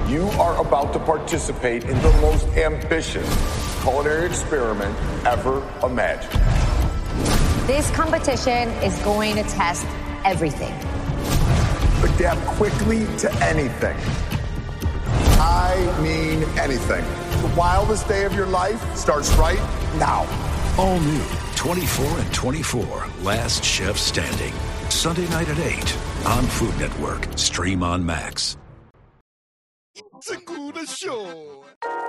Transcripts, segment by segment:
You are about to participate in the most ambitious culinary experiment ever imagined. This competition is going to test everything. Adapt quickly to anything. I mean anything. The wildest day of your life starts right now. All new 24 and 24, Last Chef Standing. Sunday night at 8 on Food Network. Stream on Max. Segura Show.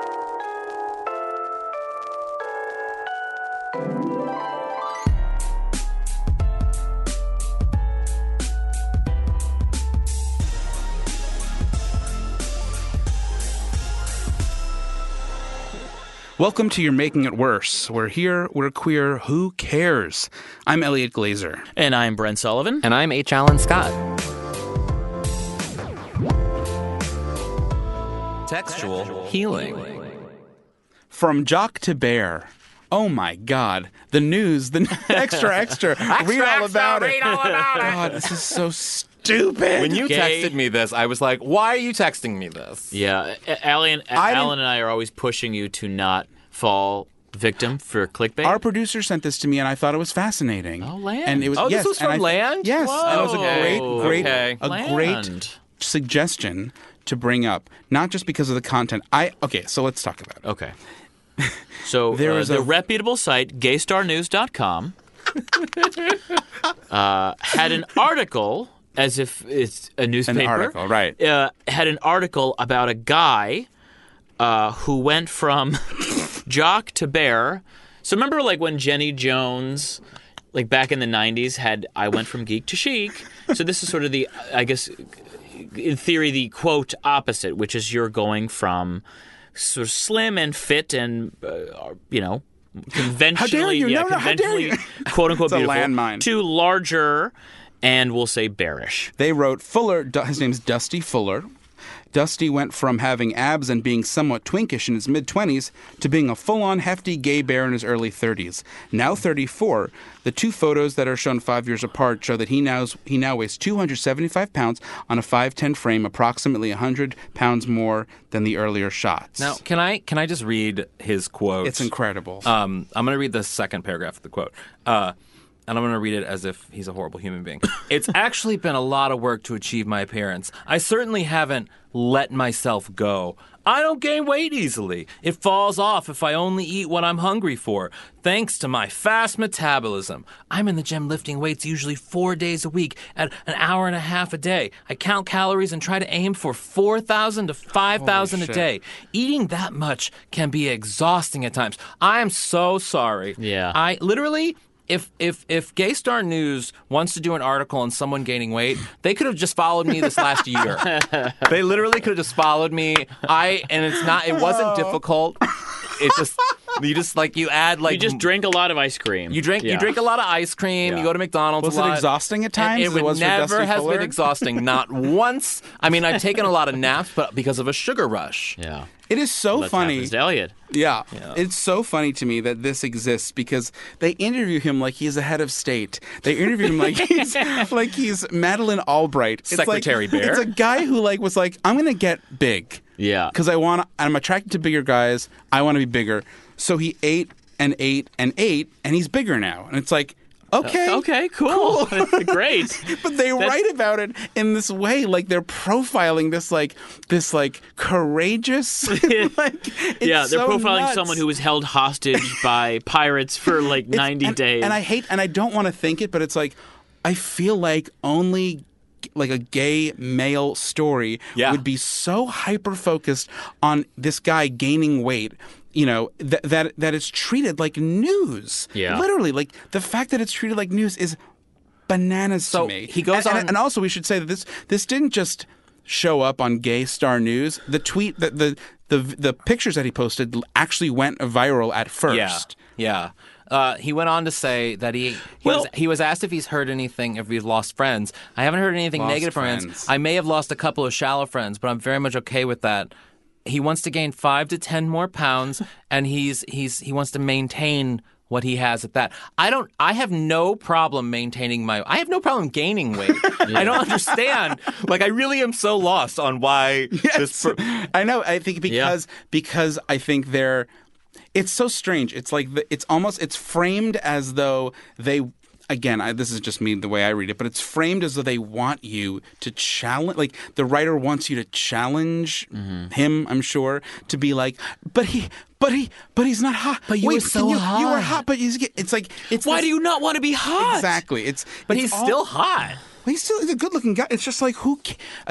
Welcome to You're Making It Worse. We're here, we're queer, who cares? I'm Elliot Glazer. And I'm Brent Sullivan. And I'm H. Allen Scott. Textual healing. From Jock to Bear. Oh my God. The news, the extra. Read all about it. God, this is so stupid. When you texted me this, I was like, why are you texting me this? Yeah, Alan and I are always pushing you to not fall victim for clickbait. Our producer sent this to me, and I thought it was fascinating. Oh, Land. And it was, this was from Land? Yes. Whoa. And it was a great suggestion to bring up, not just because of the content. So let's talk about it. Okay. So the reputable site, gaystarnews.com, had an article, as if it's a newspaper. An article, right. Had an article about a guy who went from jock to bear. So remember like when Jenny Jones, like back in the 90s, had I went from geek to chic? So this is sort of the, I guess, in theory, the quote opposite, which is you're going from sort of slim and fit and, conventionally, quote unquote, beautiful, landmine, to larger and we'll say bearish. They wrote Fuller, his name's Dusty Fuller. Dusty went from having abs and being somewhat twinkish in his mid-20s to being a full-on hefty gay bear in his early 30s. Now 34, the two photos that are shown 5 years apart show that he now weighs 275 pounds on a 5'10" frame, approximately 100 pounds more than the earlier shots. Now, can I just read his quote? It's incredible. I'm going to read the second paragraph of the quote. And I'm going to read it as if he's a horrible human being. It's actually been a lot of work to achieve my appearance. I certainly haven't let myself go. I don't gain weight easily. It falls off if I only eat what I'm hungry for, thanks to my fast metabolism. I'm in the gym lifting weights usually 4 days a week at an hour and a half a day. I count calories and try to aim for 4,000 to 5,000 a day. Eating that much can be exhausting at times. I am so sorry. Yeah. I literally... If Gaystar News wants to do an article on someone gaining weight, they could have just followed me this last year. They literally could have just followed me. It wasn't difficult. It just you just drink a lot of ice cream. You drink a lot of ice cream. Yeah. You go to McDonald's. Was it exhausting at times? It would never has been exhausting. Not once. I mean, I've taken a lot of naps, but because of a sugar rush. Yeah. It is so funny. Elliot. Yeah. It's so funny to me that this exists because they interview him like he's a head of state. They interview him like he's Madeleine Albright. Secretary Bear. It's a guy who was like, I'm going to get big. Yeah. Because I'm attracted to bigger guys. I want to be bigger. So he ate and ate and ate, and he's bigger now. And it's like, okay, cool. Great. But they write about it in this way, like they're profiling this courageous. They're profiling nuts. someone who was held hostage by pirates for 90 days. And I don't want to think it, but it's like I feel like only like a gay male story would be so hyper focused on this guy gaining weight. That it's treated like news. Yeah. Literally, like the fact that it's treated like news is bananas to me. He goes on, and also we should say that this didn't just show up on Gaystar News. The tweet that the pictures that he posted actually went viral at first. Yeah. He went on to say that he was asked if he's heard anything, if he's lost friends. I haven't heard anything negative from friends. I may have lost a couple of shallow friends, but I'm very much okay with that. He wants to gain 5 to 10 more pounds, and he wants to maintain what he has at that. I have no problem I have no problem gaining weight. I don't understand. Like, I really am so lost on why this. I know. I think because I think it's so strange. It's like it's framed as though they. Again, this is just me the way I read it, but it's framed as though they want you to challenge. Like the writer wants you to challenge him. I'm sure to be like, but he's not hot. But you were so hot. You were hot, but it's like Why do you not want to be hot? Exactly. But he's still hot. He's still a good-looking guy. It's just like who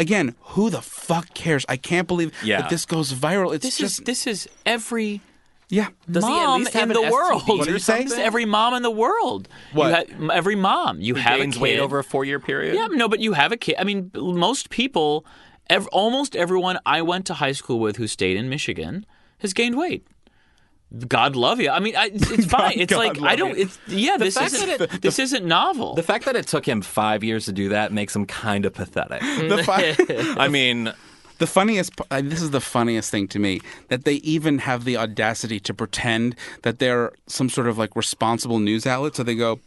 the fuck cares? I can't believe that this goes viral. This is every. Yeah. Does he at mom least have in an the STD world. What do you say? It's every mom in the world. What? Every mom. You have a Gains kid. weight over a 4-year period? Yeah, no, but you have a kid. I mean, most people, almost everyone I went to high school with who stayed in Michigan has gained weight. God love you. I mean, it's fine. It's like I don't. It's this isn't novel. The fact that it took him 5 years to do that makes him kind of pathetic. I mean. This is the funniest thing to me, that they even have the audacity to pretend that they're some sort of like responsible news outlet. So they go,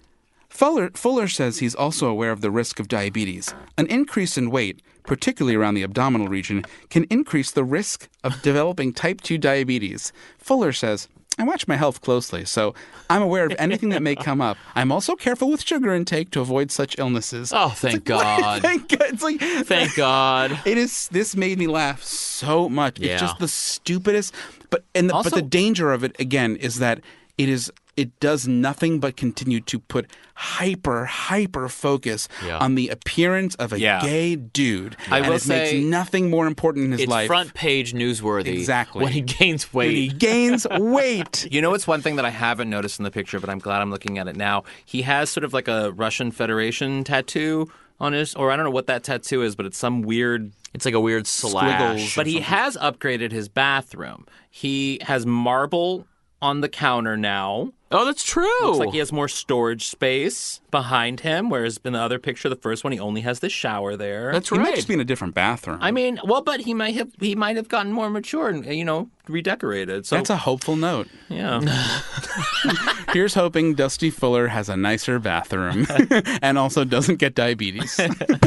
Fuller says he's also aware of the risk of diabetes. An increase in weight, particularly around the abdominal region, can increase the risk of developing type 2 diabetes. Fuller says, I watch my health closely, so I'm aware of anything that may come up. I'm also careful with sugar intake to avoid such illnesses. Oh, thank God. Thank God. It's like, thank God. This made me laugh so much. Yeah. It's just the stupidest. But the danger of it, again, is that it does nothing but continue to put hyper focus on the appearance of a gay dude. I will it say makes nothing more important in his It's life. front page newsworthy. Exactly. When he gains weight. When he gains weight. You know, it's one thing that I haven't noticed in the picture, but I'm glad I'm looking at it now. He has sort of like a Russian Federation tattoo on his, or I don't know what that tattoo is, but it's some weird. It's like a weird slash. But he has upgraded his bathroom. He has marble on the counter now. Oh, that's true. Looks like he has more storage space behind him, whereas in the other picture, the first one, he only has the shower there. That's He right. might just be in a different bathroom. I mean, well, but he might have gotten more mature and redecorated. So That's a hopeful note. yeah. Here's hoping Dusty Fuller has a nicer bathroom and also doesn't get diabetes.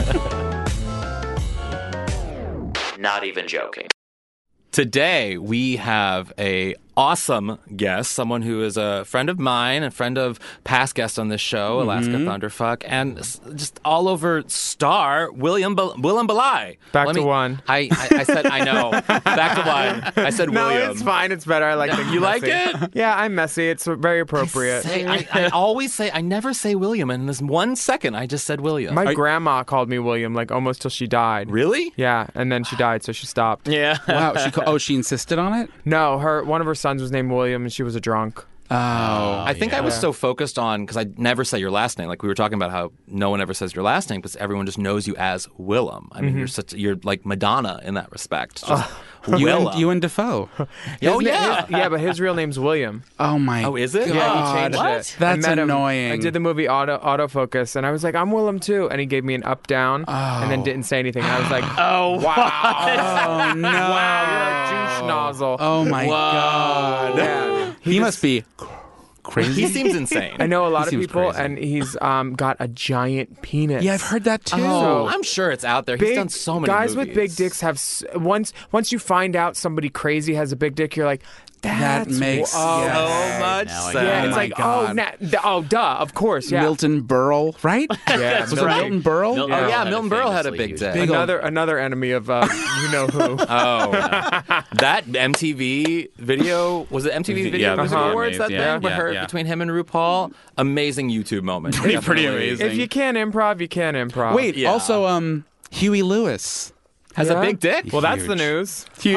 Not even joking. Today we have a awesome guest, someone who is a friend of mine, a friend of past guests on this show, Alaska Thunderfuck, and just all over star, Willem Belai. Back to one. I said, I know. Back to one. I said No, William. it's fine. It's better. I like things You like messy. it? Yeah, I'm messy. It's very appropriate. I always say, I never say William, and in this 1 second, I just said William. My grandma called me William, like almost till she died. Really? Yeah, and then she died, so she stopped. Yeah. Wow. She insisted on it? No, one of her sons was named William, and she was a drunk. Oh. I think I was so focused on, because I never say your last name. Like we were talking about how no one ever says your last name because everyone just knows you as Willem. I mean, you're like Madonna in that respect. Just Willem. You and Defoe. Yeah, but his real name's William. Oh my. Oh, is it? God. Yeah, he changed it. That's I met him. annoying. I did the movie autofocus, and I was like, I'm Willem too, and he gave me an up down, and then didn't say anything. And I was like, Oh, wow, Oh no. wow, you're a douche nozzle. Oh my God. Yeah. He must be crazy. He seems insane. I know a lot of seems people, crazy. and he's got a giant penis. Yeah, I've heard that too. Oh, I'm sure it's out there. He's Big done so many guys movies. with big dicks have once you find out somebody crazy has a big dick, you're like, That that's makes so yes. much Now I sense. yeah, Oh it's my like God. duh, of course, yeah. Milton Berle, right? Yeah, Was it Milton. Milton Berle? Milton Oh, Berle yeah, had a Milton Berle had a famously big huge dick. Big old- Another enemy of you know who. Oh, that MTV video, was it MTV Video Yeah, Music the Awards, that VMAs, thing with her, between him and RuPaul? Amazing YouTube moment. Pretty Definitely. amazing. If you can't improv, you can't improv. Wait, Yeah. also Huey Lewis. Has a big dick? Well, that's Huge. the news. Huge.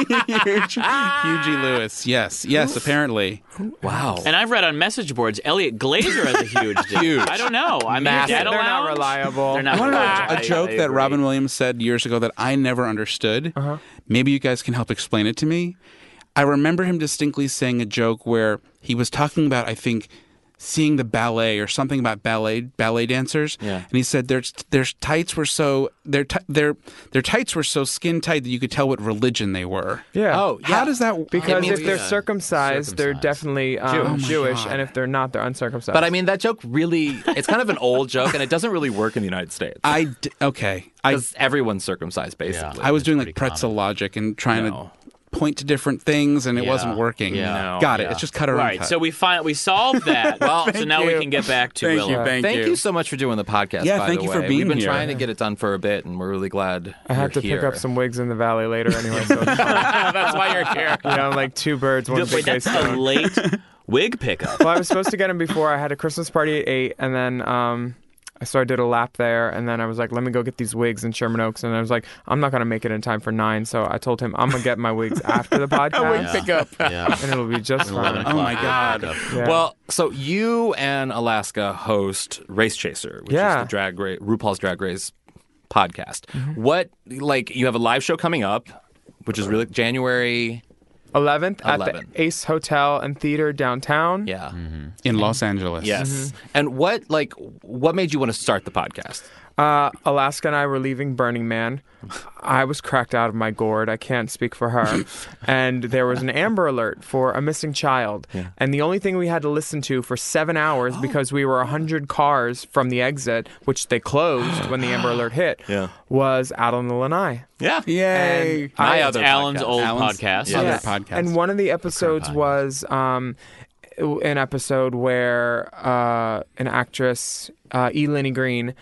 Hughie Lewis. Yes, apparently. Wow. And I've read on message boards, Elliot Glazer has a huge dick. Huge. I don't know. I mean, Massive. Data They're not Lounge? reliable. They're not I want to know reliable. a joke I that agree. Robin Williams said years ago that I never understood. Maybe you guys can help explain it to me. I remember him distinctly saying a joke where he was talking about, I think, seeing the ballet or something about ballet dancers. Yeah. And he said their tights were so their tights were so skin tight that you could tell what religion they were. Yeah. Oh, yeah. How does that? Because means- if they're yeah. circumcised, they're definitely Jewish, and if they're not, they're uncircumcised. But I mean, that joke really, it's kind of an old joke, and it doesn't really work in the United States. Okay. Because everyone's circumcised, basically. I was doing pretty like pretzel logic and trying No. to point to different things, and it wasn't working. Yeah. No. Got it. Yeah. It's just cut or Right. uncut. So we solved that. So now we can get back to Thank Willem. you. Thank Thank you. you so much for doing the podcast. Yeah, by thank the you for way. being We've been here. trying to get it done for a bit, and we're really glad I have to you're pick here. up some wigs in the valley later anyway. So it's fine. That's why you're here. Yeah, I'm like two birds, one Wait, big that's a late wig pickup. Well, I was supposed to get them before. I had a Christmas party at 8, and then so I did a lap there, and then I was like, let me go get these wigs in Sherman Oaks, and I was like, I'm not going to make it in time for 9, so I told him I'm going to get my wigs after the podcast, pickup. Yeah. and it'll be just fine. Oh my God. Yeah. Well, so you and Alaska host Race Chaser, which Yeah. is the RuPaul's Drag Race podcast. Mm-hmm. What, like, you have a live show coming up, which is really January. 11th at 11th. the Ace Hotel and Theater downtown. Yeah. In Los Angeles. Yes. Mm-hmm. And what made you want to start the podcast? Alaska and I were leaving Burning Man. I was cracked out of my gourd. I can't speak for her. And there was an Amber Alert for a missing child. Yeah. And the only thing we had to listen to for 7 hours, because we were 100 cars from the exit, which they closed when the Amber Alert hit, Yeah. was Out on the Lanai. Yeah. Yay. And My It's other Alan's podcast. old Alan's- podcast. yeah. Other podcast. And one of the episodes was an episode where an actress, E. Lenny Green,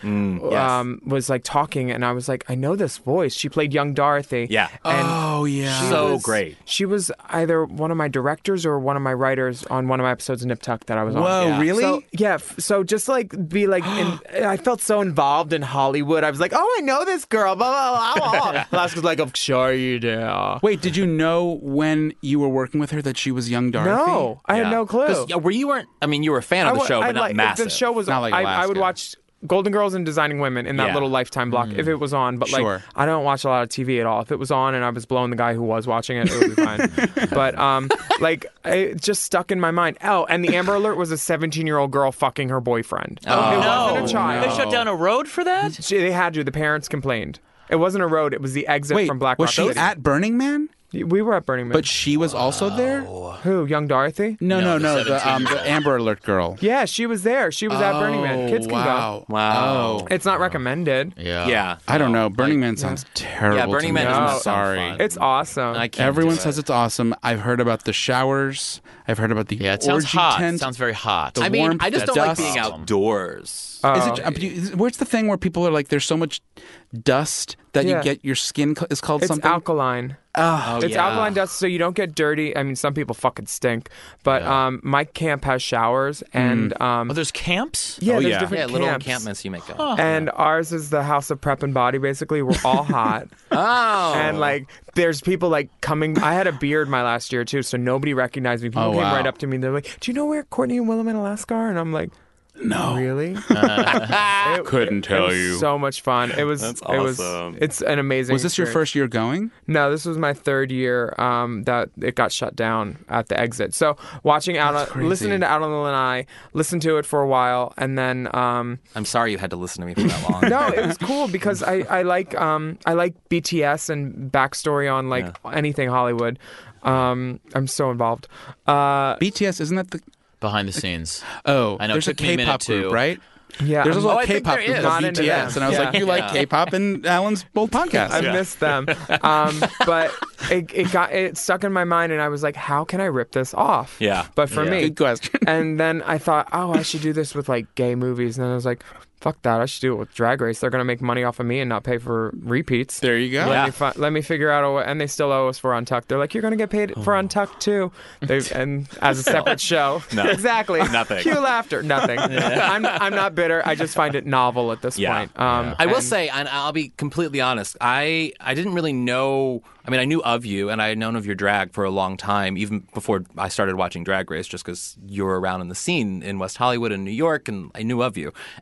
was like talking, and I was like, I know this voice. She played young Dorothy. Yeah. And Oh, yeah. So great. She was either one of my directors or one of my writers on one of my episodes of Nip Tuck that I was on. Whoa, Yeah. really? So so just like be like, I felt so involved in Hollywood. I was like, oh, I know this girl. Blah blah blah. blah. Alaska's like, I'm sure you do. Wait, did you know when you were working with her that she was young Dorothy? No, I had no clue. 'Cause, you weren't, I mean, you were a fan of the show, but not massive. The show was Not like I would Alaska. watch Golden Girls and Designing Women in that Yeah. little Lifetime block if it was on. But like, Sure. I don't watch a lot of TV at all. If it was on and I was blowing the guy who was watching it, it would be fine. But like, it just stuck in my mind. Oh, and the Amber Alert was a 17-year-old girl fucking her boyfriend. Oh, it no. wasn't a child. They shut down a road for that? They had to. The parents complained. It wasn't a road. It was the exit Wait, from Black was Rock she City. at Burning Man? We were at Burning Man. But she was also there? Who? Young Dorothy? No. the The 17-year-old. Amber Alert girl. Yeah, she was there. She was at Burning Man. Kids can wow. go. Wow. It's not recommended. Yeah. Yeah. I don't know. Burning Man sounds terrible. Yeah, Burning to Man me. doesn't No. sound Sorry. fun. It's awesome. I can't Everyone do it. says it's awesome. I've heard about the showers. I've heard about the Yeah, it sounds orgy hot. tent. It sounds very hot. The I mean, warmth, I just the don't like dust. being outdoors. Where's the thing where people are like, there's so much dust that Yeah. you get your skin is called It's something? alkaline. Oh, It's yeah. alkaline dust, so you don't get dirty. I mean, some people fucking stink, but my camp has showers, and Oh, there's camps? there's Yeah, different little camps. encampments you make. And ours is the house of prep and body. Basically, we're all hot, Oh. and like there's people like coming. I had a beard my last year too, so nobody recognized me. People Oh, came wow. right up to me. And they're like, "Do you know where Courtney and Willem and Alaska are?" And I'm like, No. really? Couldn't It was so much fun. It was. That's It was. awesome. It's an amazing. Was this your experience. first year going? No, this was my third year that it got shut down at the exit. So watching listening to Out on the Lanai, listened to it for a while, and then I'm sorry you had to listen to me for that long. no, it was cool because I like BTS and backstory on like anything Hollywood. I'm so involved. BTS, isn't that the... Behind the scenes. Oh, I know, it there's a took me a minute K-pop group, too. right? Yeah, There's also I a think K-pop there group is. called Not into them. BTS, and I was like, Yeah. you like K-pop and Alan's old podcast. I missed them. But it stuck in my mind, and I was like, how can I rip this off? Yeah. But for me, Good question. and then I thought, oh, I should do this with like gay movies. And then I was like, fuck that. I should do it with Drag Race. They're going to make money off of me and not pay for repeats. There you go. Let me figure out a way. And they still owe us for Untucked. They're like, you're going to get paid for Untucked too. And as a separate show. No. Exactly. Nothing. Cue laughter. Nothing. I'm not bitter. I just find it novel at this point. I will and- say, and I'll be completely honest, I didn't really know. I mean, I knew of you, and I had known of your drag for a long time, even before I started watching Drag Race, just because you were around in the scene in West Hollywood and New York, and I knew of you. And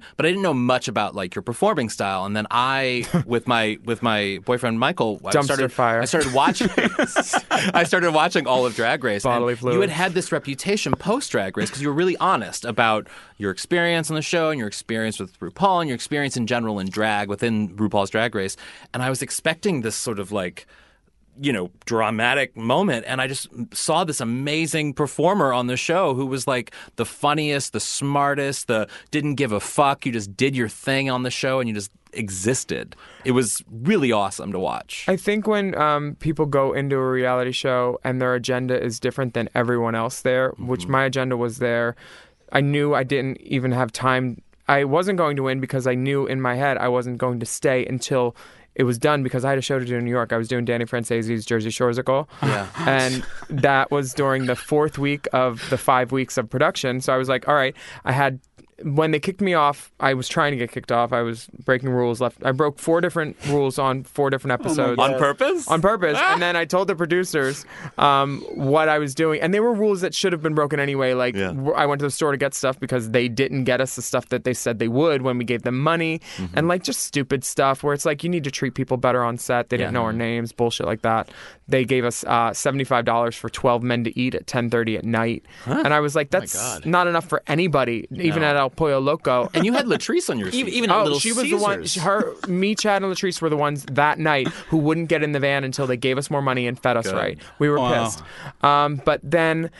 but I didn't know much about like your performing style. And then I, with my boyfriend Michael, I started watching all of Drag Race. Bodily and fluids. you had this reputation post Drag Race because you were really honest about your experience on the show and your experience with RuPaul and your experience in general in drag within RuPaul's Drag Race. And I was expecting this sort of like, dramatic moment. And I just saw this amazing performer on the show who was like the funniest, the smartest, the didn't give a fuck. You just did your thing on the show and you just existed. It was really awesome to watch. I think when people go into a reality show and their agenda is different than everyone else there, which my agenda was there, I knew I didn't even have time. I wasn't going to win because I knew in my head I wasn't going to stay until it was done because I had a show to do in New York. I was doing Danny Francese's Jersey Shoresicle. Yeah. And that was during the 4th week of the 5 weeks of production. So I was like, all right, when they kicked me off, I was trying to get kicked off. I was breaking rules left. I broke 4 different rules on 4 different episodes. On purpose? On purpose. And then I told the producers what I was doing. And they were rules that should have been broken anyway. Like, I went to the store to get stuff because they didn't get us the stuff that they said they would when we gave them money. And, like, just stupid stuff where it's like, you need to treat people better on set. They didn't know our names, bullshit like that. They gave us $75 for 12 men to eat at 10:30 at night. And I was like, that's not enough for anybody, even at El Pollo Loco. And you had Latrice on your seat. Even at Little she was Caesars. the one. Me, Chad, and Latrice were the ones that night who wouldn't get in the van until they gave us more money and fed us right. We were pissed. But then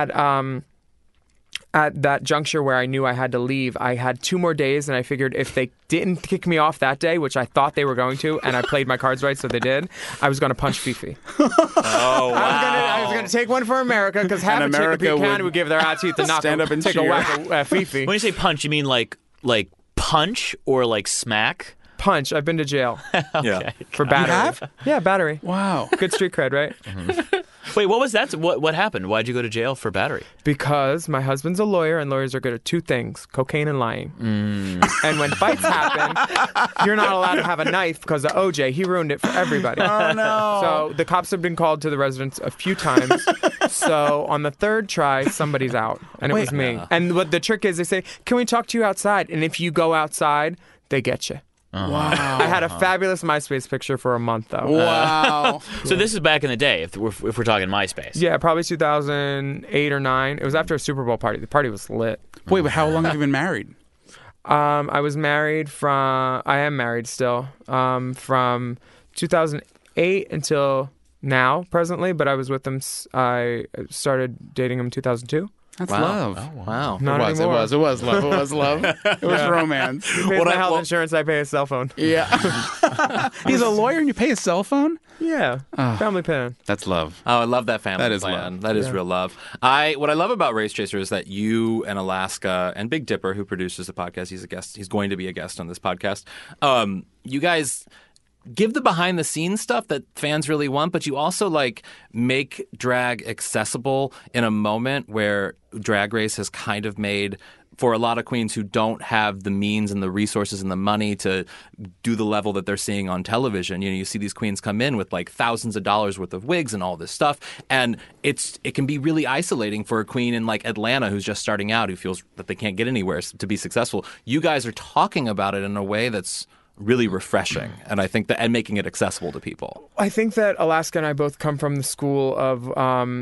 at that juncture where I knew I had to leave, I had 2 more days, and I figured if they didn't kick me off that day, which I thought they were going to, and I played my cards right, so they did, I was going to punch Fifi. Oh, wow. I was going to take one for America, because half a chick in County would give their eye teeth to knock stand up and take cheer. a whack at Fifi. When you say punch, you mean like punch or like smack? Punch. I've been to jail Yeah. for battery. You have? Yeah, battery. Wow. Good street cred, right? Wait, what was that? What happened? Why'd you go to jail for battery? Because my husband's a lawyer, and lawyers are good at 2 things: cocaine and lying. And when fights happen, you're not allowed to have a knife because of OJ. He ruined it for everybody. Oh, no. So the cops have been called to the residence a few times. So on the 3rd try, somebody's out, and it was me. And what the trick is, they say, "Can we talk to you outside?" And if you go outside, they get you. Wow. I had a fabulous MySpace picture for a month, though. Wow. So this is back in the day, if we're talking MySpace. Yeah, probably 2008 or 9. It was after a Super Bowl party. The party was lit. Wait, but how long have you been married? I was married I am married still, from 2008 until now, presently, but I was with him, I started dating him in 2002. That's love. Oh, wow. Not anymore. It was love. It was love. It was romance. He pays my health insurance, I pay his cell phone. Yeah. He's a lawyer and you pay his cell phone? Yeah. Family plan. That's love. Oh, I love that family That is plan. love. That is real love. What I love about Race Chaser is that you and Alaska and Big Dipper, who produces the podcast, he's a guest. He's going to be a guest on this podcast. You guys give the behind the scenes stuff that fans really want, but you also like make drag accessible in a moment where Drag Race has kind of made, for a lot of queens who don't have the means and the resources and the money to do the level that they're seeing on television. You know, you see these queens come in with like thousands of dollars worth of wigs and all this stuff, and it can be really isolating for a queen in like Atlanta who's just starting out, who feels that they can't get anywhere to be successful. You guys are talking about it in a way that's really refreshing, and I think that, and making it accessible to people. I think that Alaska and I both come from the school of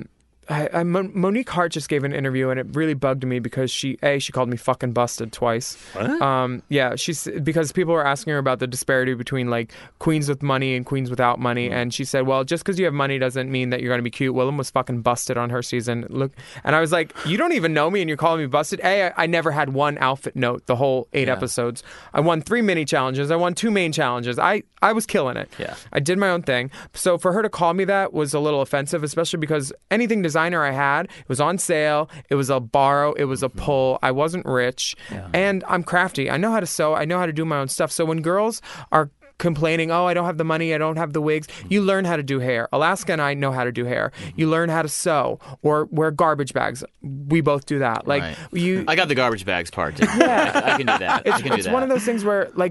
Monique Hart just gave an interview, and it really bugged me because she called me fucking busted twice. What? Yeah, because people were asking her about the disparity between like queens with money and queens without money, and she said, "Well, just because you have money doesn't mean that you're going to be cute." Willem was fucking busted on her season. Look, and I was like, "You don't even know me, and you're calling me busted." I never had one outfit note the whole 8 episodes. I won 3 mini challenges. I won 2 main challenges. I was killing it. Yeah, I did my own thing. So for her to call me that was a little offensive, especially because anything designer I had, it was on sale, it was a borrow, it was a pull. I wasn't rich, and I'm crafty. I know how to sew, I know how to do my own stuff. So when girls are complaining, "Oh, I don't have the money, I don't have the wigs," you learn how to do hair. Alaska and I know how to do hair. You learn how to sew or wear garbage bags. We both do that. Like I got the garbage bags part too. I can do that. It's one of those things where like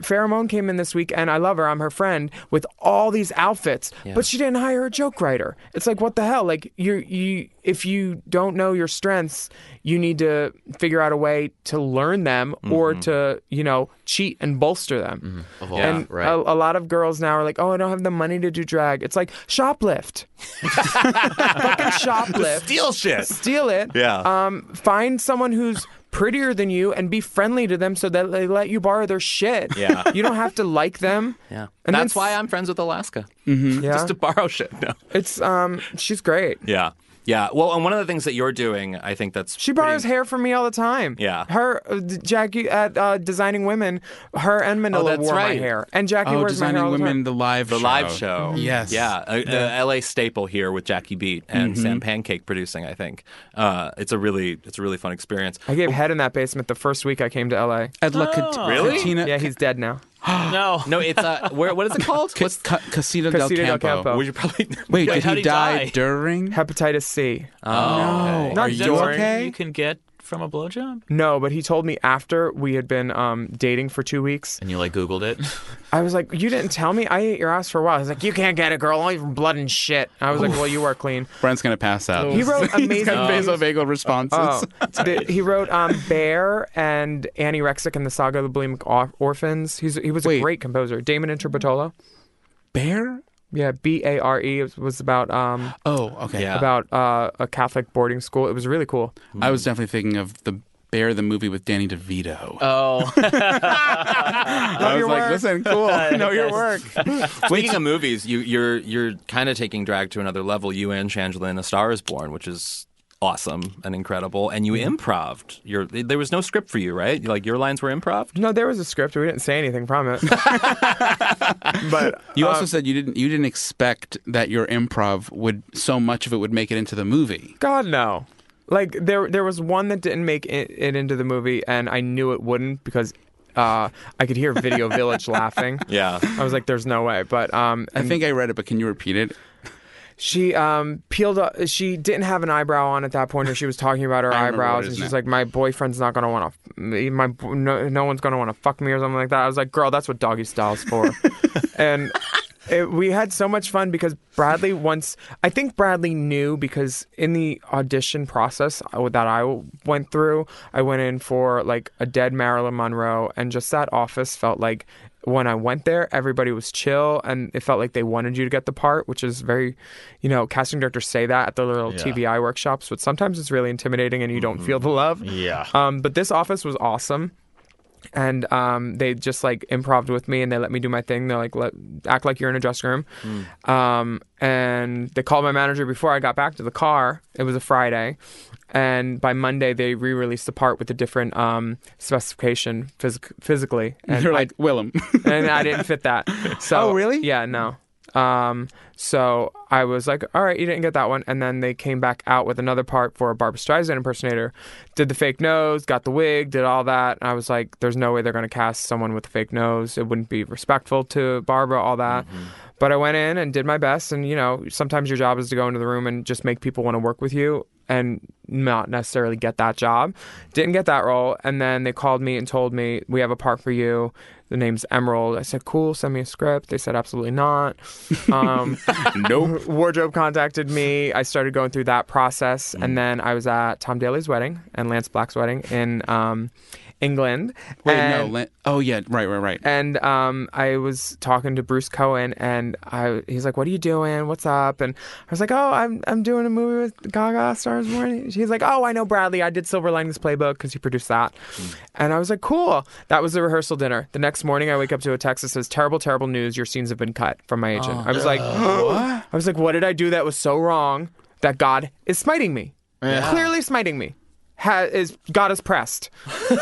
Pheromone came in this week, and I love her. I'm her friend with all these outfits, but she didn't hire a joke writer. It's like, what the hell? Like, if you don't know your strengths, you need to figure out a way to learn them or to, cheat and bolster them. And a lot of girls now are like, oh, I don't have the money to do drag. It's like, shoplift. Fucking shoplift. Steal shit. Steal it. Yeah. Find someone who's prettier than you and be friendly to them so that they let you borrow their shit. Yeah. You don't have to like them. Yeah. And That's why I'm friends with Alaska. Yeah. Just to borrow shit. No. It's she's great. Yeah. Yeah. Well, and one of the things that you're doing, I think that's She borrows hair from me all the time. Yeah. Her, Jackie at Designing Women, her and Manila that's wore my right. hair. And Jackie wears my hair Designing all the Women, time. the live show. Yes. Yeah. LA staple here with Jackie Beat and Sam Pancake producing, I think. It's a really fun experience. I gave head in that basement the first week I came to LA. At La Really? Cantina. Yeah, he's dead now. No. No, it's what is it called? What's Casita del Casita del Campo. Campo. we should probably Wait, Wait, did how'd he he die die? during? Hepatitis C. No. Not Are Is that you something okay? you can get from a blowjob? No, but he told me after we had been dating for 2 weeks. And you Googled it? I was like, you didn't tell me? I ate your ass for a while. He's like, you can't get it, girl. Only from blood and shit. I was like, well, you are clean. Brent's going to pass out. He wrote He's amazing got vasovagal responses. He wrote Bear and Annie Rexick and the Saga of the Bulimic Orphans. He was a Wait. great composer. Damon Interpretolo. Bear? Yeah, Bare. It was about Oh, okay. Yeah. about a Catholic boarding school. It was really cool. I was definitely thinking of the Bear, the movie with Danny DeVito. Oh. I was like, listen, cool. Know your work. Speaking of movies, you're kind of taking drag to another level. You and Shangela in A Star Is Born, which is awesome and incredible. And you improv'd. There was no script for you, right? Like your lines were improv. No, there was a script. We didn't say anything from it. But You also said you didn't expect that your improv so much of it would make it into the movie. God, no. Like there was one that didn't make it into the movie, and I knew it wouldn't because I could hear Video Village laughing. Yeah. I was like, "There's no way." But I think I read it, but can you repeat it? she peeled up. She didn't have an eyebrow on at that point, or she was talking about her I remember what eyebrows, it and is she's now. like, "My boyfriend's not gonna want to. No one's gonna want to fuck me or something like that." I was like, "Girl, that's what doggy style's for." And we had so much fun because Bradley I think Bradley knew because in the audition process that I went through, I went in for like a dead Marilyn Monroe, and just that office felt like when I went there, everybody was chill and it felt like they wanted you to get the part, which is very, casting directors say that at the little TVI workshops, but sometimes it's really intimidating and you don't feel the love. Yeah. But this office was awesome. And they just like improv'd with me and they let me do my thing. They're like, act like you're in a dressing room. And they called my manager before I got back to the car. It was a Friday. And by Monday, they re-released the part with a different specification physically. And You're like, Willem. and I didn't fit that. So, Oh, really? Yeah, no. So I was like, all right, you didn't get that one. And then they came back out with another part for a Barbra Streisand impersonator, did the fake nose, got the wig, did all that. And I was like, there's no way they're going to cast someone with a fake nose. It wouldn't be respectful to Barbara, all that. But I went in and did my best. And, sometimes your job is to go into the room and just make people want to work with you and not necessarily get that job. Didn't get that role. And then they called me and told me, we have a part for you. The name's Emerald. I said, cool, send me a script. They said, absolutely not. Nope. Wardrobe contacted me. I started going through that process. And then I was at Tom Daly's wedding and Lance Black's wedding in England. Wait, And- no. Oh, yeah. Right. and I was talking to Bruce Cohen, and he's like, "What are you doing? What's up?" And I was like, "Oh, I'm doing a movie with Gaga, Stars Born." He's like, "Oh, I know Bradley. I did Silver Linings Playbook because he produced that." And I was like, "Cool." That was the rehearsal dinner. The next morning, I wake up to a text that says, "Terrible, terrible news. Your scenes have been cut," from my agent. I was like, "What?" I was like, "What did I do that was so wrong that God is smiting me? Clearly smiting me. God is pressed."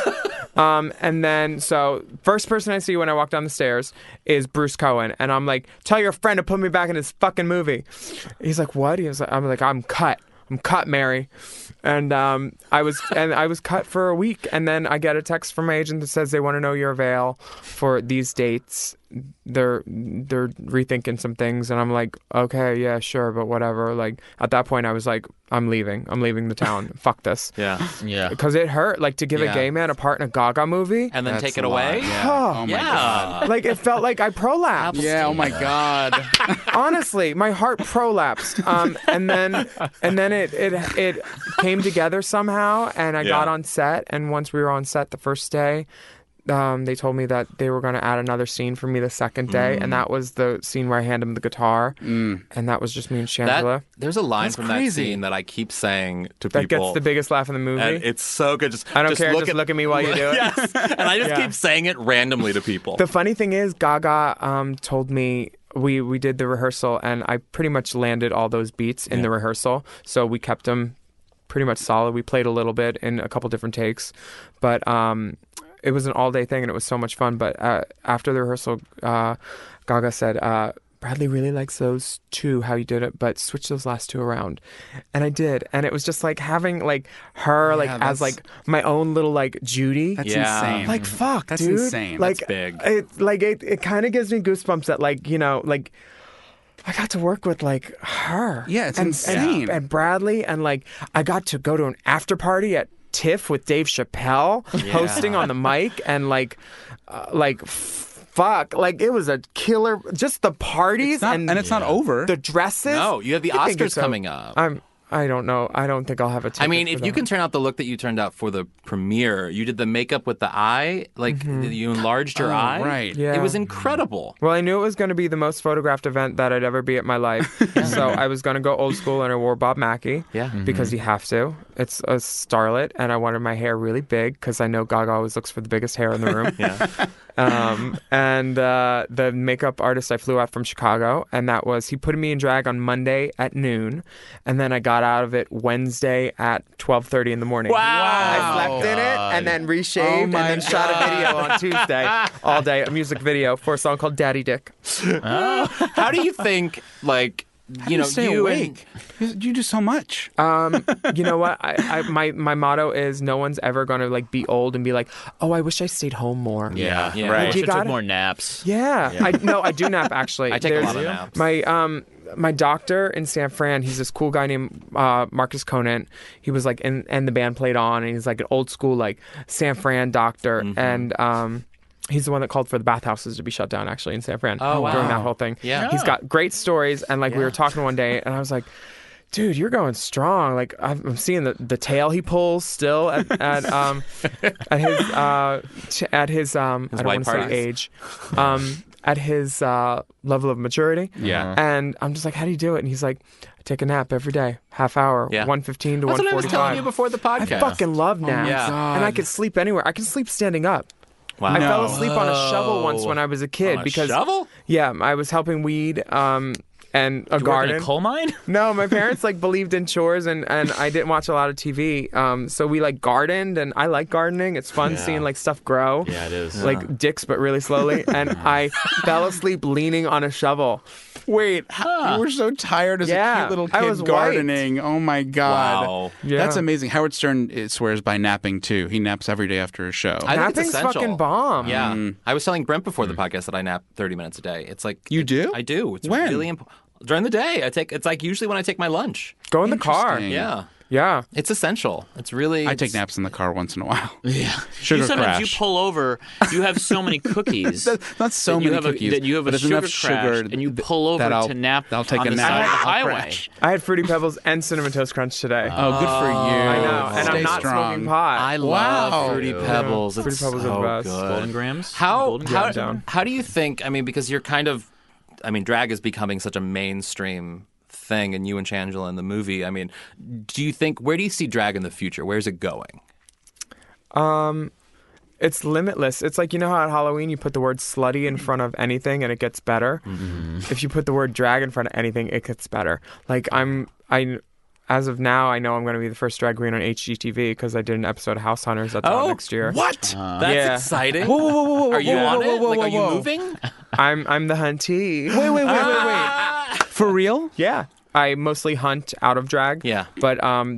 And then, so first person I see when I walk down the stairs is Bruce Cohen, and I'm like, "Tell your friend to put me back in his fucking movie." He's like, "What?" I'm like, "I'm cut, Mary." And I was cut for a week, and then I get a text from my agent that says they want to know your avail for these dates they're rethinking some things, and I'm like, okay, yeah, sure, but whatever. Like at that point, I was like, I'm leaving the town. Fuck this. Yeah. Yeah. Because it hurt, like to give a gay man a part in a Gaga movie. And then That's take it a lot. away? Yeah. Oh my Yeah. God. Like it felt like I prolapsed. Yeah. Oh my God. Honestly, my heart prolapsed. And then it came together somehow, and I got on set. And once we were on set the first day, they told me that they were going to add another scene for me the second day, and that was the scene where I hand him the guitar, and that was just me and Shangela. There's a line That's from crazy. that scene that I keep saying to That people. gets the biggest laugh in the movie. And it's so good. I don't care. Just look at me while you do it. Yes. And I just keep saying it randomly to people. The funny thing is, Gaga told me we did the rehearsal, and I pretty much landed all those beats in the rehearsal, so we kept them pretty much solid. We played a little bit in a couple different takes, but it was an all-day thing, and it was so much fun. But after the rehearsal, Gaga said, Bradley really likes those two, how you did it, but switch those last two around. And I did. And it was just like having like her as like my own little like Judy. That's insane. Like, fuck, That's dude. insane. Like, That's big. It kind of gives me goosebumps that like, you know, like I got to work with like her. Yeah, it's insane. And Bradley, and like I got to go to an after party at TIFF with Dave Chappelle hosting on the mic, and fuck, like it was a killer. Just the parties and it's not over. the dresses. No, you have the think Oscars it's coming up. I don't know. I don't think I'll have a ticket. I mean, for if you that. can turn out the look that you turned out for the premiere, you did the makeup with the eye, like you enlarged your eye. right. Yeah. It was incredible. Well, I knew it was going to be the most photographed event that I'd ever be at my life. So I was going to go old school, and I wore Bob Mackie. Yeah. Because you have to. It's a starlet, and I wanted my hair really big because I know Gaga always looks for the biggest hair in the room. And the makeup artist I flew out from Chicago, and he put me in drag on Monday at noon, and then I got out of it Wednesday at 12:30 in the morning. Wow. I slept in it, and then reshaved, and then shot a video on Tuesday all day, a music video for a song called Daddy Dick. How do you think, like, You know, stay awake. You do so much. You know what? My motto is no one's ever going to like be old and be like, oh, I wish I stayed home more. Yeah. Yeah. Right. You I should gotta- took more naps. Yeah. I do nap actually. I take a lot of There's- naps. My doctor in San Fran, he's this cool guy named Marcus Conant. He was like, and the band played on, and he's like an old school like San Fran doctor, and he's the one that called for the bathhouses to be shut down actually in San Fran during that whole thing. Yeah. He's got great stories, and like we were talking one day, and I was like, dude, you're going strong. Like I'm seeing the tail he pulls still at his I don't white want to say parties? age, at his level of maturity. Yeah. And I'm just like, how do you do it? And he's like, I take a nap every day, half hour, Yeah. 1:15 to That's what I was 1:45. telling you before the I podcast. fucking love naps, Yeah. and I could sleep anywhere. I can sleep standing up. Wow. I fell asleep on a shovel once when I was a kid On a because shovel? Yeah, I was helping weed and a You work garden. in a coal mine? No, my parents like believed in chores, and I didn't watch a lot of TV. So we like gardened, and I like gardening. It's fun seeing like stuff grow. Yeah, it is. Like dicks, but really slowly. And I fell asleep leaning on a shovel. Wait, you were so tired as a Yeah, cute little I kid was gardening. Oh my God. Wow. Yeah. That's amazing. Howard Stern swears by napping too. He naps every day after a show. I think it's Napping's essential. fucking bomb. Yeah. I was telling Brent before the podcast that I nap 30 minutes a day. It's like You do? I do. It's When? really important. During the day, it's like usually when I take my lunch. Go in the car. Interesting. Yeah. Yeah. It's essential. It's really I take naps in the car once in a while. Yeah. Sugar Sometimes crash. you pull over, you have so many cookies. Not so that you many have cookies. that you have but a it's sugar enough crash, sugar and you pull over that to nap I'll take on a the nap. side of the I'll highway. crash. I had Fruity Pebbles and Cinnamon Toast Crunch today. Oh, good for you. I know. And Stay I'm not strong. smoking pot. I Wow. love Fruity Pebbles. Fruity It's Pebbles are the so best. good. Golden Grams? How down. how do you think? I mean, because you're kind of, I mean, drag is becoming such a mainstream thing, and you and Shangela in the movie. I mean, do you think where do you see drag in the future? Where's it going? It's limitless. It's like, you know how at Halloween you put the word slutty in front of anything and it gets better? If you put the word drag in front of anything, it gets better. Like as of now, I know I'm going to be the first drag queen on HGTV because I did an episode of House Hunters that's out next year. What? That's Yeah. exciting. Whoa, Are you on it? Like, are you whoa. moving? I'm the huntee. Wait. For real? Yeah. I mostly hunt out of drag. Yeah. But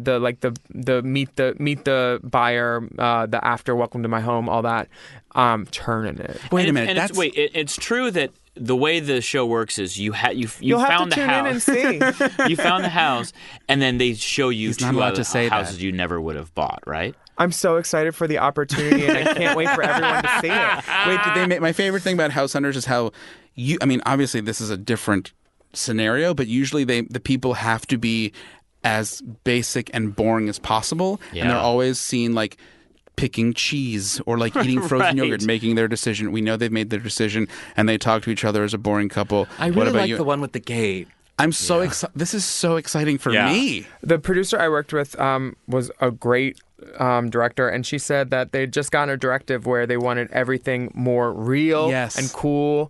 the meet the buyer, the after welcome to my home, all that, turning it. Wait a And minute. it's, it's true that the way the show works is you You'll found have to the tune in and house. see. You found the house, and then they show you He's not two allowed other to say that. houses you never would have bought, right? I'm so excited for the opportunity, and I can't wait for everyone to see it. Wait, did they make my favorite thing about House Hunters is how obviously this is a different scenario, but usually the people have to be as basic and boring as possible, and they're Yeah. always seen like picking cheese or like eating frozen Right. yogurt, making their decision. We know they've made their decision, and they talk to each other as a boring couple. I What really about like you? the one with the gate. I'm so excited. This is so exciting for Yeah. me. The producer I worked with was a great director, and she said that they'd just gotten a directive where they wanted everything more real Yes. and cool.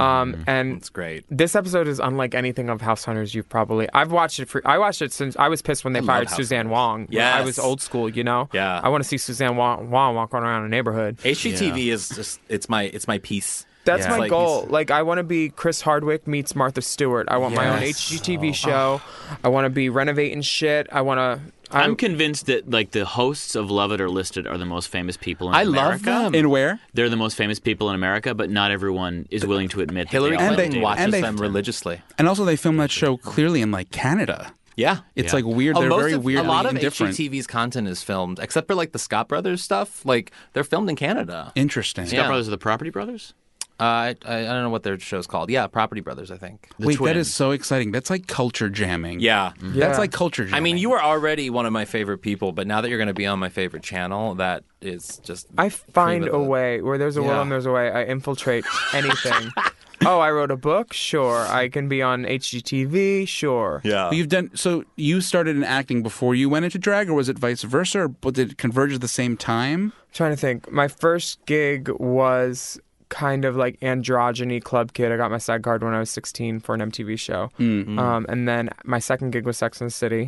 And It's great. this episode is unlike anything of House Hunters I watched it since I was pissed when they fired House Suzanne Hunters. Wong. Yes. I was old school, Yeah. I want to see Suzanne Wong walking around a neighborhood. HGTV is just it's my piece. That's Yeah. my Like, goal. he's- Like, I want to be Chris Hardwick meets Martha Stewart. I want my own Yes. HGTV show. I want to be renovating shit. I want to. I'm convinced that like the hosts of Love It or Listed are the most famous people in I America. love them. In where? They're the most famous people in America, but not everyone is willing to admit Hillary that they all Clinton dated. watches and they- them religiously. And also, they filmed that show clearly in like Canada. Yeah. It's Yeah. like weird. They're most very of, weirdly a lot of indifferent. HGTV's content is filmed, except for like the Scott Brothers stuff. Like they're filmed in Canada. Interesting. Scott Yeah. Brothers are the Property Brothers? I don't know what their show's called. Yeah, Property Brothers, I think. Wait, that twins. is so exciting. That's like culture jamming. Yeah. That's like culture jamming. I mean, you were already one of my favorite people, but now that you're going to be on my favorite channel, that is just. I find cream a of the- way where there's a will Yeah. and there's a way. I infiltrate anything. Oh, I wrote a book? Sure. I can be on HGTV? Sure. Yeah. But you've done so. You started in acting before you went into drag, or was it vice versa? Or did it converge at the same time? Trying to think. My first gig was kind of like androgyny club kid. I got my SAG card when I was 16 for an MTV show. And then my second gig was Sex and the City.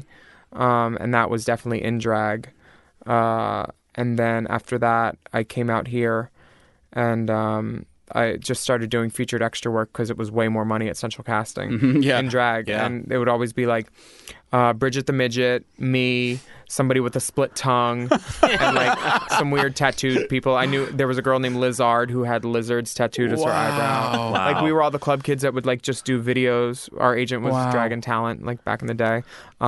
And that was definitely in drag. And then after that, I came out here and I just started doing featured extra work because it was way more money at Central Casting Yeah. in drag. Yeah. And it would always be like Bridget the Midget, me, somebody with a split tongue, and like some weird tattooed people. I knew there was a girl named Lizard who had lizards tattooed as her eyebrow. Like we were all the club kids that would like just do videos. Our agent was Wow. Dragon Talent, like back in the day.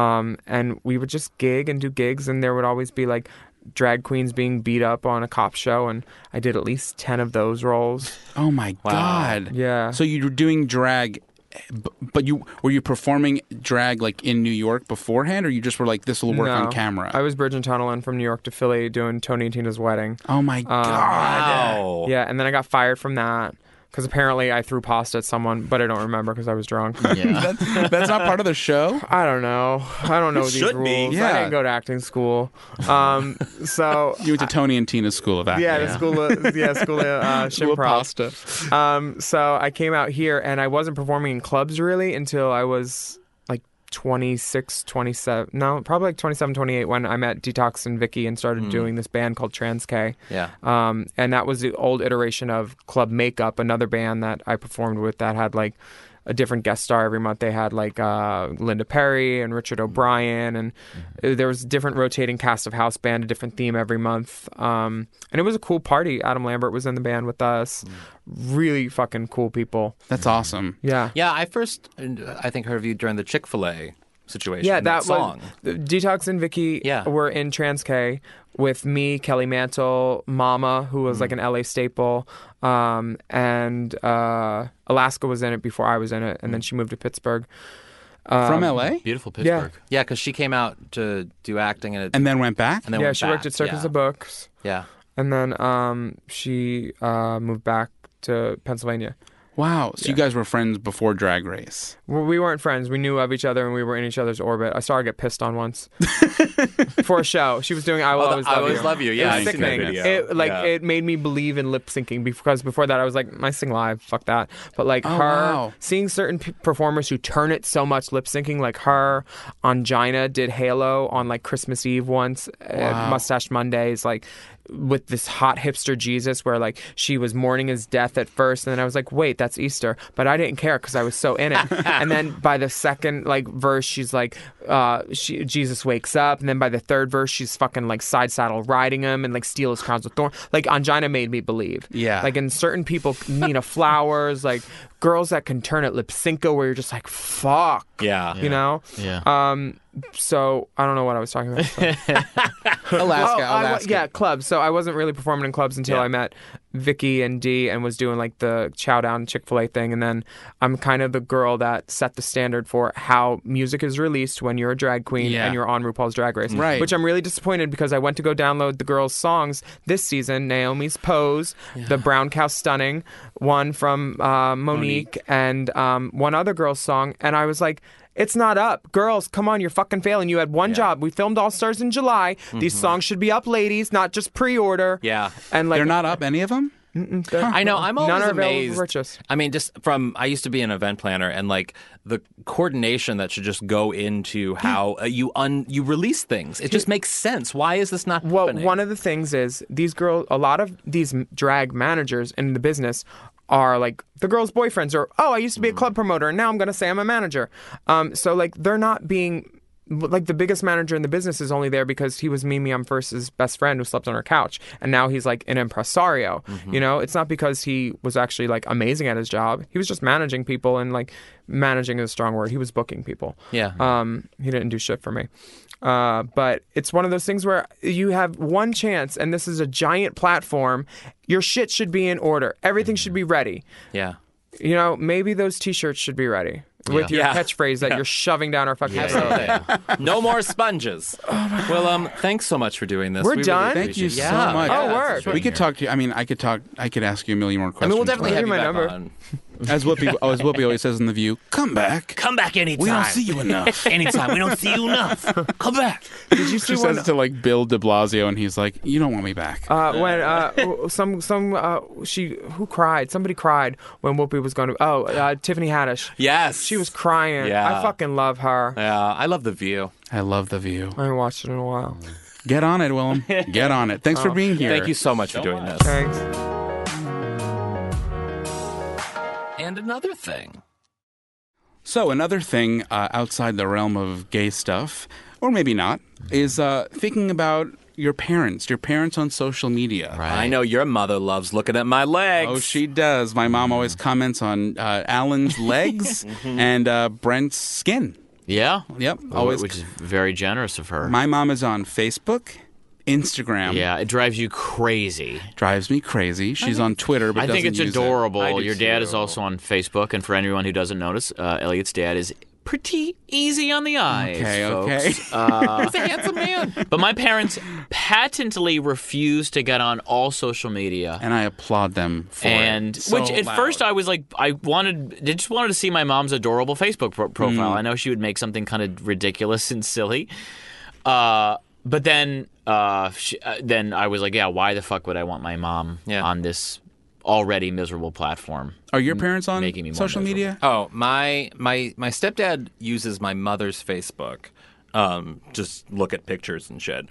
And we would just gig and do gigs, and there would always be like drag queens being beat up on a cop show, and I did at least 10 of those roles. Oh my god! Yeah. So you were doing drag, but were you performing drag like in New York beforehand, or you just were like, this will work on No. camera? I was bridge and tunneling from New York to Philly doing Tony and Tina's wedding. Oh my god! Wow. Yeah, and then I got fired from that because apparently I threw pasta at someone, but I don't remember because I was drunk. Yeah. That's not part of the show. I don't know. I don't know these should be. rules. Yeah. I didn't go to acting school. So You went to Tony and Tina's school of acting. yeah, the school of School of Shimprov. pasta. So I came out here and I wasn't performing in clubs really until I was like 26, 27. No, probably like 27, 28 when I met Detox and Vicky and started doing this band called Trans K. Yeah. And that was the old iteration of Club Makeup, another band that I performed with that had like a different guest star every month. They had like Linda Perry and Richard O'Brien, and there was a different rotating cast of house band, a different theme every month. And it was a cool party. Adam Lambert was in the band with us. Really fucking cool people. That's awesome. Yeah. Yeah, I think heard of you during the Chick-fil-A situation. Yeah, that song. was Detox and Vicky Yeah. were in Trans K with me, Kelly Mantle, Mama, who was like an LA staple, and Alaska was in it before I was in it, and then she moved to Pittsburgh. From LA, Beautiful Pittsburgh. Yeah, because she came out to do acting and and then went back. then Yeah, went she worked back. at Circus Yeah. of Books, Yeah. and then she moved back to Pennsylvania. Wow. So you guys were friends before Drag Race. Well, we weren't friends. We knew of each other, and we were in each other's orbit. I saw her get pissed on once for a show. She was doing "I Will Oh, Always I Love Always You." Love You. It Yeah, was I've seen that sickening. video. It Yeah. it made me believe in lip syncing because before that I was like, I sing live, fuck that. But like her wow. seeing certain performers who turn it so much lip syncing, like her on Gina did Halo on like Christmas Eve once, at Mustache Mondays. Like with this hot hipster Jesus, where like she was mourning his death at first, and then I was like, wait, that's Easter, but I didn't care because I was so in it. And then by the second like verse, she's like, Jesus wakes up, and then by the third verse, she's fucking like side saddle riding him and like steal his crowns with thorns. Like Angina made me believe. Yeah. Like in certain people, Nina Flowers, like girls that can turn at Lipsinko, where you're just like, fuck. Yeah. You know? Yeah. So I don't know what I was talking about. Alaska. Yeah, clubs. So I wasn't really performing in clubs until I met Vicky and Dee and was doing like the Chow Down Chick-fil-A thing. And then I'm kind of the girl that set the standard for how music is released when you're a drag queen and you're on RuPaul's Drag Race. Right. Which I'm really disappointed because I went to go download the girls' songs this season. Naomi's Pose, the Brown Cow Stunning, one from Monique, and one other girl's song. And I was like, it's not up. Girls, come on, you're fucking failing. You had one job. We filmed All Stars in July. These songs should be up, ladies, not just pre-order. Yeah. And like They're not up, any of them? I know. I'm always none are available amazed. for purchase. I mean, just from I used to be an event planner, and like the coordination that should just go into how you release things. It just makes sense. Why is this not Well, happening? one of the things is these girls, a lot of these drag managers in the business are like the girls' boyfriends, or I used to be a club promoter and now I'm going to say I'm a manager. So like they're not being like the biggest manager in the business is only there because he was Mimi First's best friend who slept on her couch, and now he's like an impresario. You know, it's not because he was actually like amazing at his job. He was just managing people, and like managing is a strong word. He was booking people. Yeah. He didn't do shit for me. But it's one of those things where you have one chance, and this is a giant platform. Your shit should be in order. Everything should be ready. Yeah. You know, maybe those T-shirts should be ready with your catchphrase that you're shoving down our fucking throat. No more sponges. Well, thanks so much for doing this. We're We done? Really Thank you appreciate so it. much. Oh, Yeah, word. it's a We could shame talk to you. I mean, I could ask you a million more I questions. mean, we'll definitely Give have me you my back number. on. As Whoopi always says in The View, come back. Come back anytime. We don't see you enough. Anytime. We don't see you enough. Come back. Did you see She one? says it to like Bill de Blasio, and he's like, you don't want me back. When who cried? Somebody cried when Whoopi was going to. Tiffany Haddish. Yes. She was crying. Yeah. I fucking love her. Yeah, I love The View. I love The View. I haven't watched it in a while. Get on it, Willem. Get on it. Thanks for being here. Thank you so much for doing this. Thanks. And another thing. So another thing outside the realm of gay stuff, or maybe not, is thinking about your parents on social media. I know your mother loves looking at my legs. Oh, she does. My mom always comments on Alan's legs and Brent's skin. Yeah. Yep. Always. Which is very generous of her. My mom is on Facebook, Instagram. Yeah, it drives you crazy. Drives me crazy. She's on Twitter, but I think doesn't it's use it. adorable. I do Your dad is too. also on Facebook, and for anyone who doesn't notice, Elliot's dad is pretty easy on the eyes. Okay. He's a handsome man. But my parents patently refused to get on all social media. And I applaud them for And it. So which at loud. first I was like, I just wanted to see my mom's adorable Facebook profile. Mm. I know she would make something kind of ridiculous and silly, but then then I was like, yeah, why the fuck would I want my mom on this already miserable platform? Are your parents on making me more social miserable. media? Oh, my stepdad uses my mother's Facebook. Just look at pictures and shit.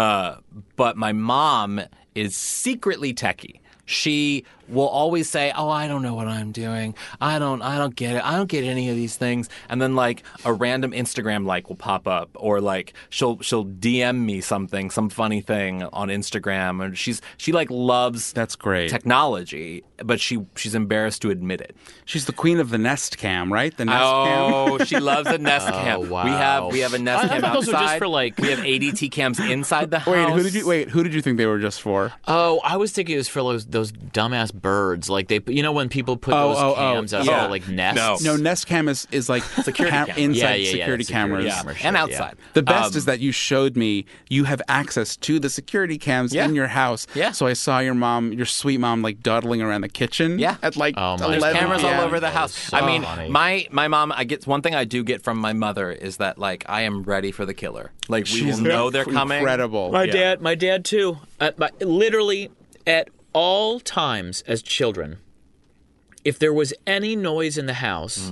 But my mom is secretly techie. She will always say, "Oh, I don't know what I'm doing. I don't get it. I don't get any of these things." And then like a random Instagram like will pop up, or like she'll DM me something, some funny thing on Instagram, and she like loves That's great. technology, but she's embarrassed to admit it. She's the queen of the Nest Cam, right? The Nest Cam. Oh, she loves a Nest cam. wow. We have a Nest I cam thought those outside. were just for, like- we have ADT cams inside the house. Who did you think they were just for? Oh, I was thinking it was for those dumbass birds. Like when people put those cams out yeah. for like nests. No, Nest Cam is like Security cam. inside Yeah, security the cameras. cameras, and yeah. outside. The best is that you showed me you have access to the security cams Yeah. in your house. Yeah. So I saw your sweet mom, like dawdling around the kitchen. Yeah. At like Oh, my 11 There's cameras p.m. all over the house. so I mean, funny. my mom. I get one thing I do get from my mother is that like I am ready for the killer. Like we She's will know they're coming. Incredible. My dad too. Literally at all times as children, if there was any noise in the house,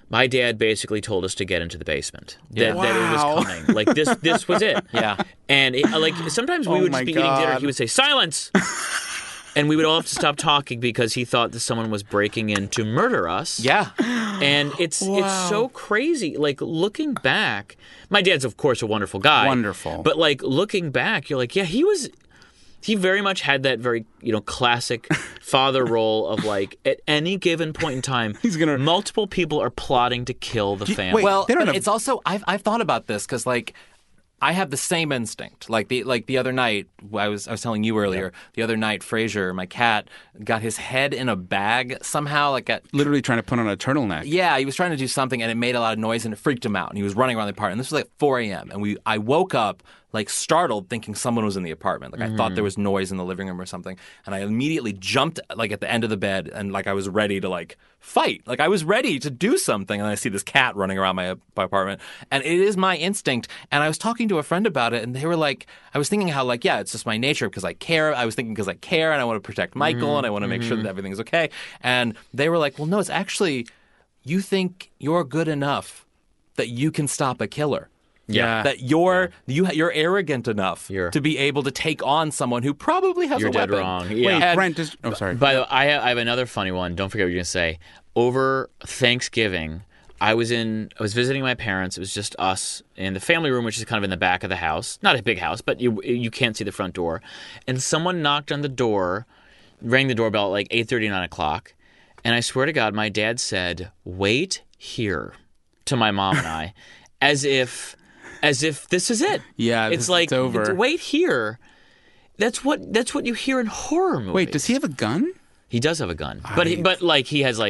my dad basically told us to get into the basement. That it was coming. Like this was it. Yeah. And like sometimes we would just be eating dinner. He would say, "Silence," and we would all have to stop talking because he thought that someone was breaking in to murder us. Yeah. And it's so crazy. Like looking back, my dad's of course a wonderful guy. Wonderful. But like looking back, you're like, yeah, he very much had that very, classic father role of like at any given point in time, multiple people are plotting to kill the family. Well, it's also I've thought about this because like I have the same instinct. Like the other night, I was telling you earlier. The other night, Fraser, my cat, got his head in a bag somehow. Literally trying to put on a turtleneck. Yeah, he was trying to do something, and it made a lot of noise, and it freaked him out. And he was running around the apartment. And this was like 4 a.m. And I woke up like startled, thinking someone was in the apartment. Like I thought there was noise in the living room or something, and I immediately jumped like at the end of the bed, and like I was ready to like fight. Like I was ready to do something, and I see this cat running around my apartment, and it is my instinct. And I was talking to a friend about it, and they were like, I was thinking how like, yeah, it's just my nature because I care. I was thinking because I care, and I want to protect Michael, and I want to make sure that everything's okay. And they were like, well, no, it's actually you think you're good enough that you can stop a killer. Yeah. That you're arrogant enough to be able to take on someone who probably has You're a dead weapon. wrong. Yeah. Wait, Brent is... Oh, sorry. By the way, I have another funny one. Don't forget what you're going to say. Over Thanksgiving, I was visiting my parents. It was just us in the family room, which is kind of in the back of the house. Not a big house, but you can't see the front door. And someone knocked on the door, rang the doorbell at like 8:30, 9 o'clock. And I swear to God, my dad said, "Wait here," to my mom and I, as if this is it. Yeah, it's like it's over. Wait here. That's what you hear in horror movies. Wait, does he have a gun? He does have a gun, but he has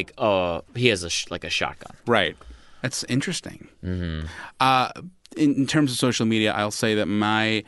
a shotgun. Right. That's interesting. Mm-hmm. In terms of social media, I'll say that my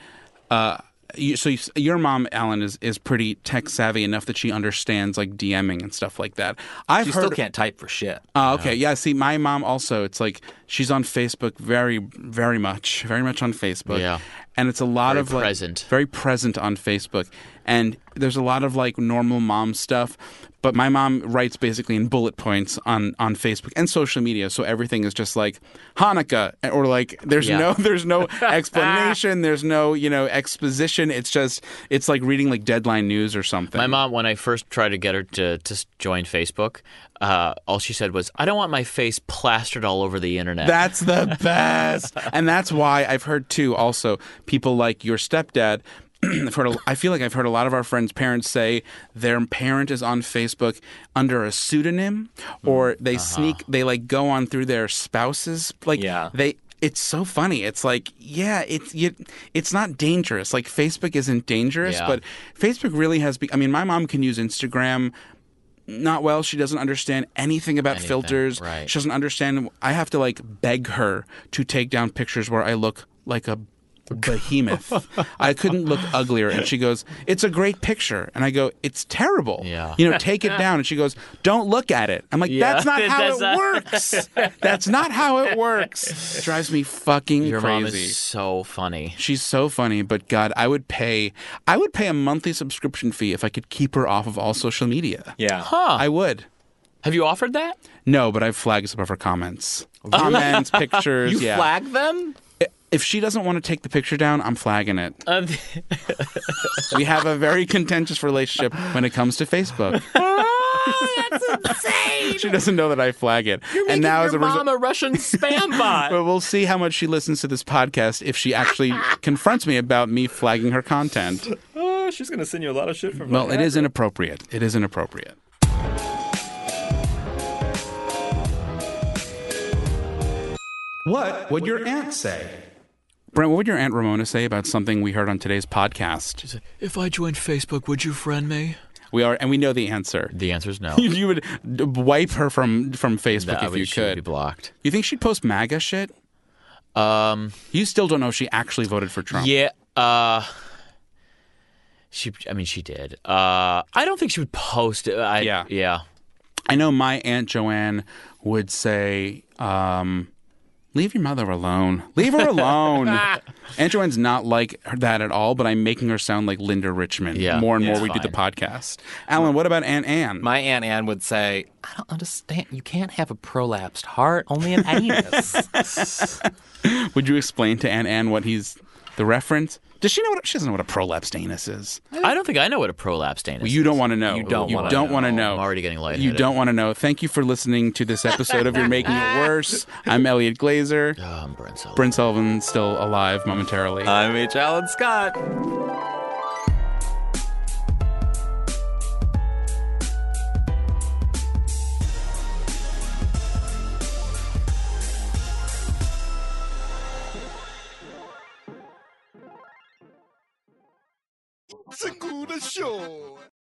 your mom, Alan, is pretty tech savvy enough that she understands like DMing and stuff like that. She still can't type for shit. Okay. Yeah. See, my mom also. It's like she's on Facebook very, very much on Facebook. Yeah. And it's a lot of like very present on Facebook. And there's a lot of like normal mom stuff. But my mom writes basically in bullet points on Facebook and social media, so everything is just like Hanukkah, or like there's no explanation, there's no exposition. It's like reading like Deadline News or something. My mom, when I first tried to get her to join Facebook, all she said was, "I don't want my face plastered all over the internet." That's the best, and that's why I've heard too. Also, people like your stepdad. I feel like I've heard a lot of our friends' parents say their parent is on Facebook under a pseudonym, or they they like go on through their spouses. Like it's so funny. It's like, it's not dangerous. Like Facebook isn't dangerous, but Facebook really has. I mean, my mom can use Instagram not well. She doesn't understand anything about filters. Right. She doesn't understand. I have to like beg her to take down pictures where I look like a behemoth. I couldn't look uglier. And she goes, "It's a great picture." And I go, "It's terrible. Yeah. Take it down." And she goes, "Don't look at it." I'm like, "That's not how it works. That's not how it works." It drives me fucking Your crazy. mom is so funny. She's so funny, but God, I would pay a monthly subscription fee if I could keep her off of all social media. Yeah. Huh. I would. Have you offered that? No, but I've flagged some of her comments. Comments, pictures. You flag them? If she doesn't want to take the picture down, I'm flagging it. We have a very contentious relationship when it comes to Facebook. Oh, that's insane! She doesn't know that I flag it. You're making your mom a Russian spam bot. But we'll see how much she listens to this podcast if she actually confronts me about me flagging her content. Oh, she's going to send you a lot of shit from Well, it is inappropriate. It is inappropriate. What would your aunt say? Brent, what would your Aunt Ramona say about something we heard on today's podcast? If I joined Facebook, would you friend me? We know the answer. The answer is no. You would wipe her from Facebook if you she would be could. blocked. You think she'd post MAGA shit? You still don't know if she actually voted for Trump. Yeah. She did. I don't think she would post it. Yeah. I know my Aunt Joanne would say, Leave your mother alone. Leave her alone. Aunt Joanne's not like that at all, but I'm making her sound like Linda Richmond. Yeah, more and more it's we do the fine. podcast. Alan, what about Aunt Anne? My Aunt Anne would say, I don't understand. You can't have a prolapsed heart, only an anus. Would you explain to Aunt Anne what he's the reference? Does she know what? She doesn't know what a prolapsed anus is. I don't think I know what a prolapsed anus is. You don't want to know. You don't wanna want to know. I'm already getting lightheaded. You don't want to know. Thank you for listening to this episode of You're Making It Worse. I'm Elliot Glazer. I'm Brent Sullivan. Brent Sullivan still alive momentarily. I'm H. Alan Scott. Segura Show.